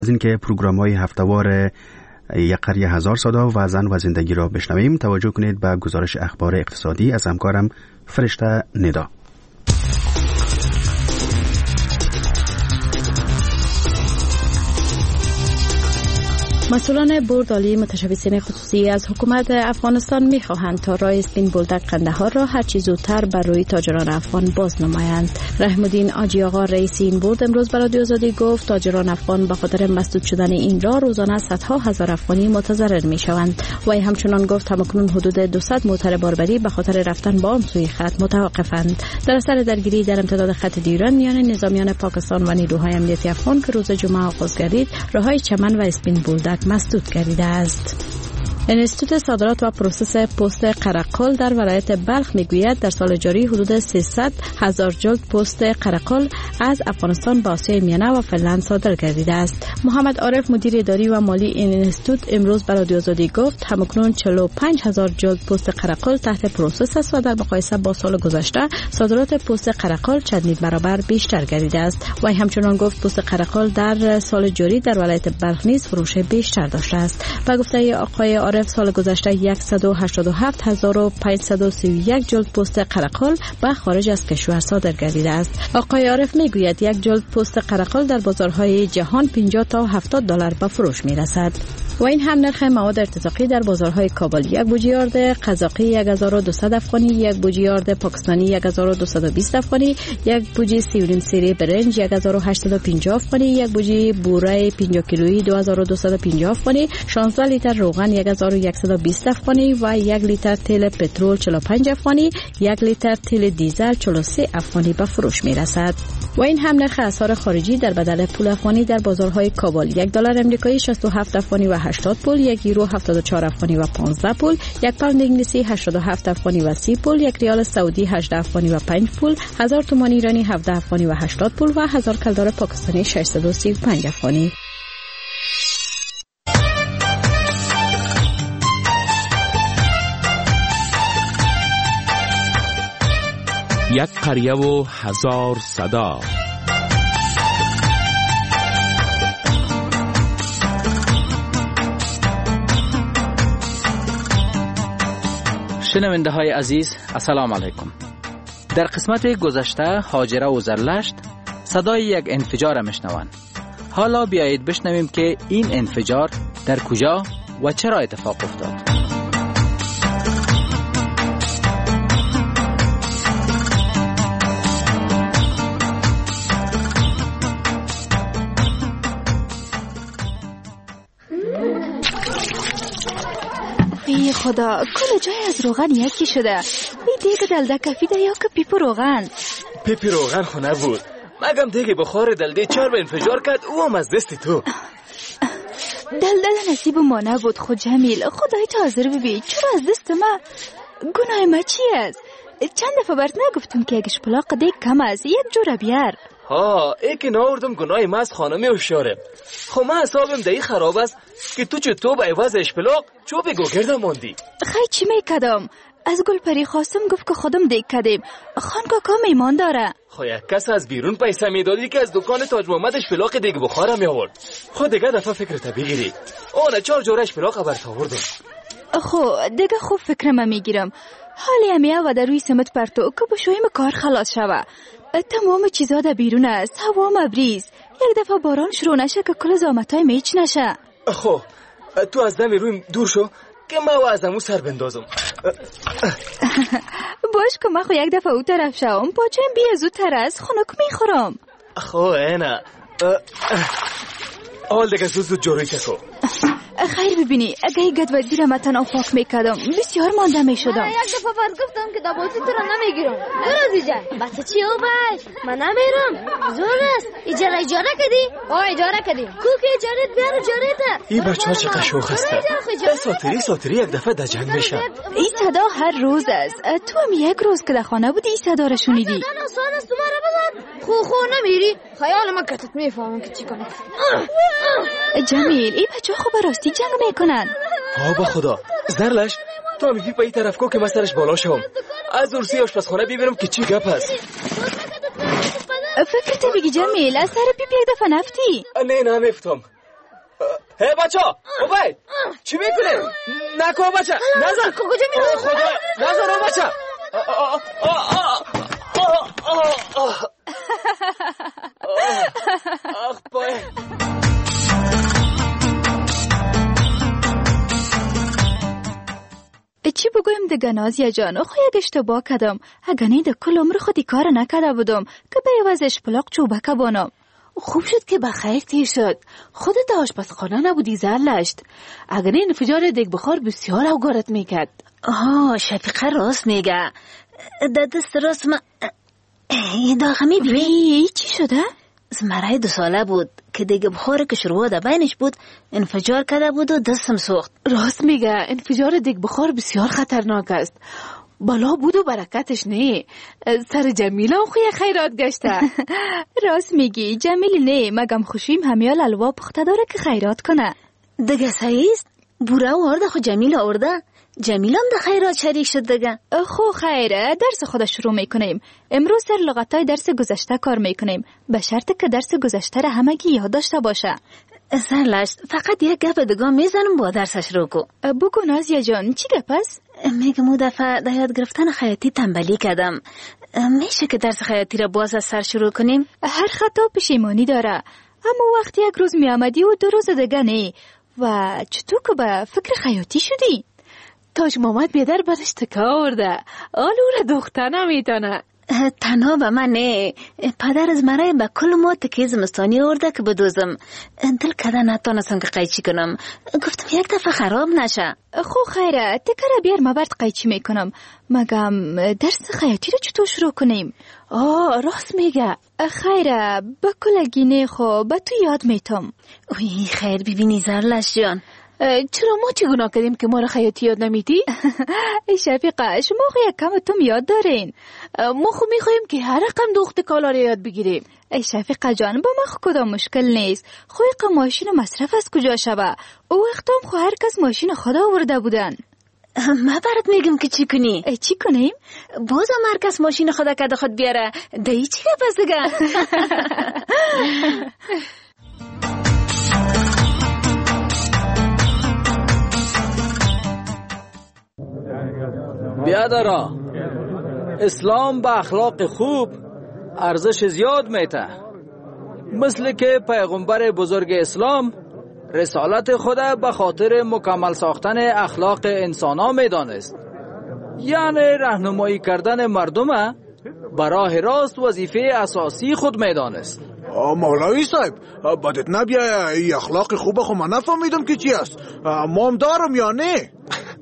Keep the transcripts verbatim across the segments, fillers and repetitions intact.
از اینکه پروگرام‌های هفته‌وار یک قریه هزار صدا و زن و زندگی را بشنویم، توجه کنید به گزارش اخبار اقتصادی از همکارم فرشته ندا. مسئولان بورد عالی متشبثین خصوصی از حکومت افغانستان می‌خواهند تا راه اسپین بولدک قندهار را هرچی زودتر بر روی تاجران افغان باز نمایند. رحم الدین آجی آقا رئیس این بورد امروز به رادیو آزادی گفت تاجران افغان به خاطر مسدود شدن این راه روزانه صدها هزار افغانی متضرر می‌شوند. و همچنان گفت تمکنون حدود دویست موتر باربری به خاطر رفتن با آن سوی خط متوقفند. در اثر درگیری در امتداد خط دیران میان نظامیان پاکستان و نیروهای امنیتی افغان که روز جمعه آغاز گردید، راههای چمن و اسپین بولدک مسدود گردیده است. انستیتوت صادرات و پروسس پست قرقل در ولایت بلخ میگوید در سال جاری حدود سیصد هزار جلد پست قرقل از افغانستان به آسیای میانه و فنلند صادر گردیده است. محمد عارف مدیر اداری و مالی این انستیتوت امروز به رادیو آزادی گفت همکنون چهل و پنج هزار جلد پست قرقل تحت پروسس است و در مقایسه با سال گذشته صادرات پست قرقل چندین برابر بیشتر گردیده است. و همچنان گفت پست قرقل در سال جاری در ولایت بلخ نیز فروش بیشتر داشته است. به گفته آقای عارف سال گذشته صد و هشتاد و هفت هزار و پانصد و سی و یک جلد پست قرقل به خارج از کشور صادر گردیده است. آقای عارف میگوید یک جلد پست قرقل در بازارهای جهان پنجاه تا هفتاد دلار به فروش میرسد. و این هم نرخ مواد ارتزاقی در بازارهای کابل: یک بوجی آرد قزاقی یک هزار و دویست افغانی، یک بوجی آرد پاکستانی یک هزار و دویست و بیست افغانی، یک بوجی سیورین سری برنج یک هزار و هشتصد و پنجاه افغانی، یک بوجی بوره پنجاه کیلویی دو هزار و دویست و پنجاه افغانی، شانزده لیتر روغن یک هزار و صد و بیست افغانی و یک لیتر تیل پترول چهل و پنج افغانی، یک لیتر تیل دیزل چهل و سه افغانی به فروش میرسد. و این هم نرخ اسعار خارجی در بدل پول افغانی در بازارهای کابل: یک دلار امریکایی شصت و هفت افغانی و هشتاد پول، یک یورو هفتاد و چهار افغانی و پانزده پول، یک پوند انگلیسی هشتاد و هفت افغانی و سی پول، یک ریال سعودی هجده افغانی و پنج پول، هزار تومان ایرانی هفده افغانی و هشتاد پول و هزار کلدار پاکستانی ششصد و سی و پنج افغانی. یک قریه و هزار صدا. شنونده های عزیز، السلام علیکم. در قسمت گذشته هاجره و زرلشت صدای یک انفجار میشنوند. حالا بیایید بشنویم که این انفجار در کجا و چرا اتفاق افتاد. ای خدا، کل جای از روغن یکی شده. ای دیگه دلده کفیده یا که پیپ روغن؟ پیپ روغن خو نبود، مگم دیگه بخار دلده چهار به انفجار کرد، او هم از دست تو. دلدل نصیب ما نبود خود جمیل. خدای تو حاضر ببین، چرا از دست ما؟ گناه ما چی است؟ چند دفعه برات نگفتم که اگه شپلاق دیگه کم است یک جور بیار. ها، ای که ناوردم گناه ما از خانمی هوشیاره. خو من حسابم دایی خراب است که تو چه تو به عوض اشپلاق چوب گوگرد موندی. خیلی چی میکدم؟ از گل پری خواستم گفت که خودم دیگ کدیم. خان کاکا میمان داره. خو یک کس از بیرون پیسه میدادی که از دکان تاج محمد اشپلاق دیگ بخارم میآورد. خو دیگه دفعه فکرت بگیری. اون چهار جور اشپلاق برات آوردم. خو دیگه خوب فکرم میگیرم. حالی همیا و در روی سمت پرتو که بشویم کار خلاص شوه. تمام چیزا در بیرون است، هوا مبریز. یک دفعه باران شروع نشه که کل زامتای میچ نشه. خو تو از دمی رویم دور شو که ما از امو سر بندازم. باش که ما خو یک دفعه او طرف شوم، پاچه بیا زودتر از خنک میخورم. خو اینا اول دیگه زود زود جوری چکو. خیر ببینی، اگه یک گد ودی را متن آفاق میکدم بسیار مانده میشدم. یک دفعه برد گفتم که دباتی تو را نمیگیرم. دور از جان بچه چی او باش؟ من نمیرم، زور است. اجاره اجاره کدی؟ آه اجاره کدی. کوک اجاره بیار اجاره تا. این بچه ها چقدر شوخ هسته. ساتری ساتری یک دفعه در جنگ میشن. این صدا هر روز است. تو هم یک روز که در خانه بودی این صدا را شنیدی. صدا آسان است، تو مرا بزن. خو خو نمیری؟ خیال من کتت میفهمم که چی کنم. جمیل، این بچه ها خوب راستی جنگ میکنن. ها با خدا، زرلش تو هم پی پای طرف کو که من سرش بالا شوم. از ارسی آشپزخانه ببینم که چی گپ است. فکرت بگی جمیل، از سر پیپ یک دفعه نفتی؟ نه نمیفتم. هی بچه اوبای چی میکنه؟ نکو بچه نزن کجا میره؟ خدا نزن بچه آخ بای چی بگویم دیگه نازیه جان؟ خو یک اشتباه کردم. اگه ده کل عمر خودی کار نکرده بودم که به عوضش پلاک چوبکه بانم. خوب شد که بخیر تیر شد. خودت آشپزخانه نبودی زلشت. اگر این انفجار دیگ بخار بسیار اوگارت میکرد. آه شفیقه راست میگه. در دست راست ما یه داغه میبینی؟ چی شده؟ زمره دو ساله بود که دیگه بخاره که شروع ده بینش بود انفجار کرده بود و دستم سوخت. راست میگه انفجار دیگ بخار بسیار خطرناک است. بالا بود و برکتش نه. سر جمیله هم خوی خیرات گشته. راست میگی جمیل نه مگم خوشیم همیال الوا پخته داره که خیرات کنه. دیگه سعیست بوره و آرده خو جمیل آرده. جمیل هم ده خیرات شریک شد دیگه. خو خیره درس خود شروع میکنیم. امروز سر لغتای درس گذشته کار میکنیم به شرط که درس گذشته را همگی یاد داشته باشه. سرلشت فقط یک گپ دیگه میزنم با درسش رو کو. بگو نازیه جان چی گپ است؟ میگم اون دفعه در یاد گرفتن خیاطی تنبلی کردم. میشه که درس خیاطی را باز از سر شروع کنیم؟ هر خطا پشیمانی داره. اما وقتی یک روز میامدی و دو روز دیگه نه. و چطور که به فکر خیاطی شدی؟ تاج محمد بیادر برش تکا آورده. آل او را دختر نمیتونه. تنها به من نه. پدر از مرای به کل ما تکی زمستانی آورده که بدوزم. دل کده نتانستم که قیچی کنم. گفتم یک دفعه خراب نشه. خو خیره تکره بیار مبرد قیچی میکنم. مگم درس خیاطی رو چطور شروع کنیم؟ آه راست میگه. خیره به کلگینه خو به تو یاد میتم. اوی خیر ببینی زرلش جان. چرا ما چی گناه کردیم که ما را خیاطی یاد نمیدی؟ ای شفیقه شما خو یک کم تم یاد دارین. ما خو میخوایم که هر رقم دوخت کالا را یاد بگیریم. ای شفیقه جان با ما خو کدام مشکل نیست. خو یک ماشین مصرف از کجا شوه؟ او وقتام خو هر کس ماشین خدا آورده بودن. ما برات میگم که چی کنی؟ ای چی کنیم؟ بازم هر کس ماشین خدا کده خود بیاره. دایی چی بس دیگه؟ بیادرا اسلام به اخلاق خوب ارزش زیاد میته. مثل که پیغمبر بزرگ اسلام رسالت خود به خاطر مکمل ساختن اخلاق انسانا میدانست. یعنی راهنمایی کردن مردم به راه راست وظیفه اساسی خود میدانست. مولوی صاحب بدت نبیه ای اخلاق خوب خو من نفهمیدم که چی است. مام دارم یا نه؟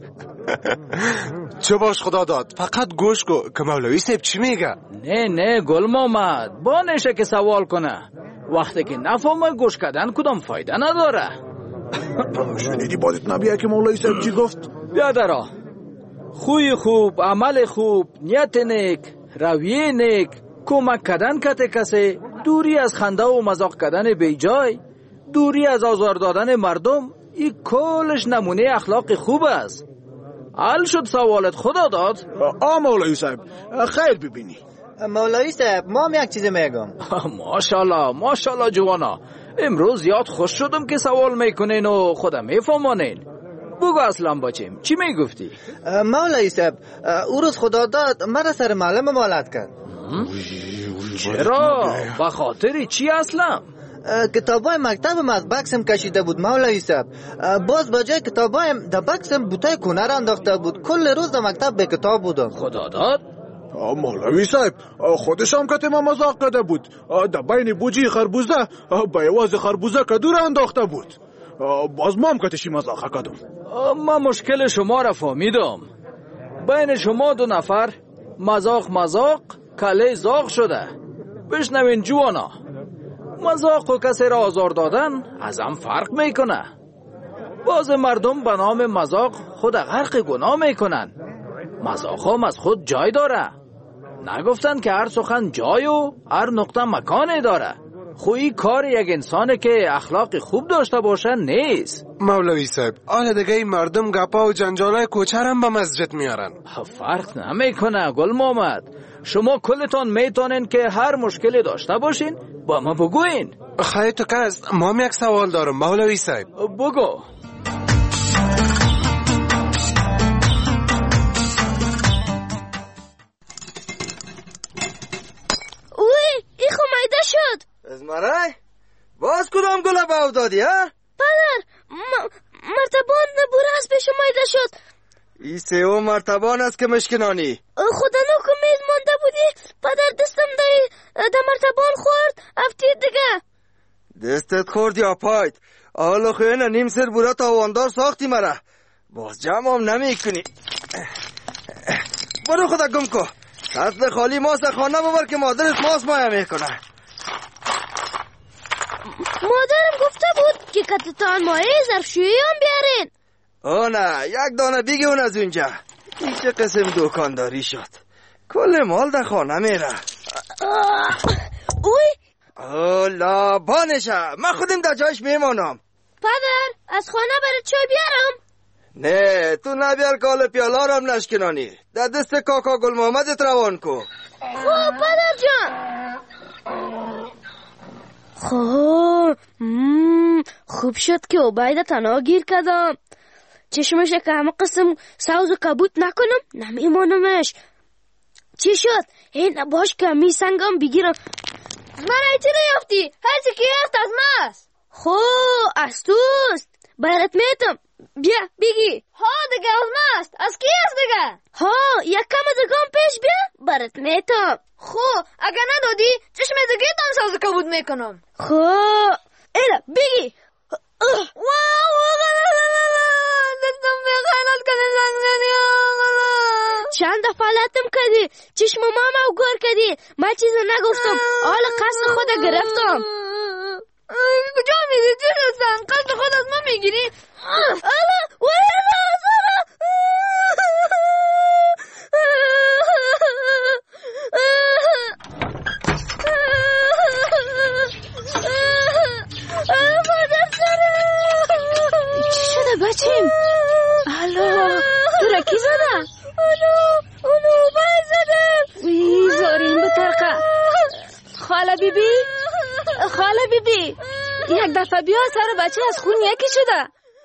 چه باش خدا داد فقط گوش کو که مولوی صاحب چی میگه. نه نه گل محمد با نشه که سوال کنه. وقتی که نفهمه گوش کردن کدام فایده نداره. شنیدی بدت نبیه که مولوی صاحب چی گفت؟ بیادرا خوی خوب عمل خوب نیت نیک رویه نیک کمک کردن کته کسی دوری از خنده و مذاق کردن بی جای دوری از آزار دادن مردم این کلش نمونه اخلاق خوب است. حل شد سوالت خدا داد؟ آ مولوی صاحب خیر ببینی. مولوی صاحب ما هم یک چیزی میگم. ماشاءالله ماشاءالله جوانا امروز یاد خوش شدم که سوال میکنین و خودم میفهمانین. بگو اصلا بچیم چی میگفتی؟ مولوی صاحب او روز خدا داد مرا سر معلم مالت کرد. چرا؟ به خاطر چی اصلا؟ کتابای مکتبم از بکسم کشیده بود مولوی صاحب. باز بجای کتابایم در بکسم بوتای کنه را انداخته بود. کل روز در مکتب به کتاب بودم. خدا داد؟ مولوی صاحب خودش هم کته ما مذاق کرده بود. در بین بوجی خربوزه به یواز خربوزه کدو را انداخته بود. باز ما هم کتشی مذاق کردم. من مشکل شما را فهمیدم. بین شما دو نفر مذاق مذاق کله زاغ شده. بشنوین جوانا مذاق و کسی را آزار دادن از هم فرق میکنه. باز مردم به نام مذاق خود غرق گناه میکنن. مذاق هم از خود جای داره. نگفتن که هر سخن جای و هر نقطه مکانه داره. خویی کار یک انسانه که اخلاق خوب داشته باشه نیست. مولوی صاحب آن دیگه مردم گپا و جنجالای کوچر هم به مسجد میارن. فرق نمیکنه گل محمد. شما کلتان میتونین که هر مشکلی داشته باشین با ما بگوین. خیلی تو کس ما هم یک سوال دارم مولوی صاحب. بگو. اوی ای خو مایده شد. از مرای؟ باز کدام گله باو دادی ها؟ پدر م- مرتبان بوره از پیش مایده شد. ای سه مرتبان است که مشکنانی. خدا نکن مید مانده بودی. پدر دستم دای دا مرتبان خورد افتید دیگه. دستت خورد یا پاید؟ آلو خوینه نیم سر بوره تاواندار ساختی مرا. باز جمع هم نمی کنی. برو خدا گم کو. سطل خالی ماس خانه ببر که مادرت ماس مایا میکنه. مادرم گفته بود که کتتان مایه ظرفشویی هم بیارین. آه نه یک دانه بیگه اون از اونجا. این چه قسم دکانداری شد؟ کل مال در خانه میره. اوی آه لابانشه. من خودم در جایش میمانم. پدر از خانه برای چای بیارم؟ نه تو نبیار کال پیالا رو هم نشکنانی. در دست کاکا گل محمدت روان کو. خوب پدر جان. خوب خوب شد که عبیده تنها گیر کردم. چشمش که همه قسم سوز و کبوت نکنم نمیمانمش. چی شد؟ این باش که می سنگم بگیرم. مرای چی نیافتی؟ هرچی که یخت از ماست. خو از توست. برات میتم. بیا بگی. ها دیگه از ماست. از کی است دیگه؟ ها یک کم دیگه پیش بیا. برات میتم. خو اگه ندادی چشم دیگه تان سوز کبوت میکنم. خو ایلا بگی. واو دستم به خیالات کنه زنگنی آقا. چند دفعه لطم کردی. چشم ماما او گور کردی. من چیز نگفتم. حالا قصد خود گرفتم. کجا میدی؟ چی هستن؟ قصد خود از ما میگیری؟ آلا ویلا زارا. چی شده بچیم؟ الو تو را کی زده؟ اونو اونو بای زده. وی زارین بطرقه. خاله بی بی خاله بی بی یک دفعه بیا سر بچه از خون یکی شده.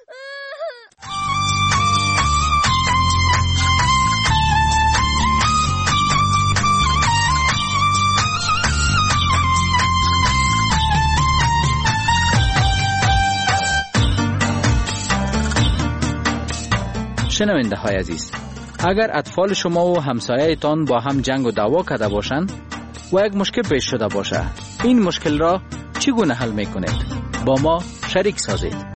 شنونده های عزیز، اگر اطفال شما و همسایه تان با هم جنگ و دعوا کرده باشند و یک مشکل پیش شده باشه، این مشکل را چگونه حل میکنید؟ با ما شریک سازید.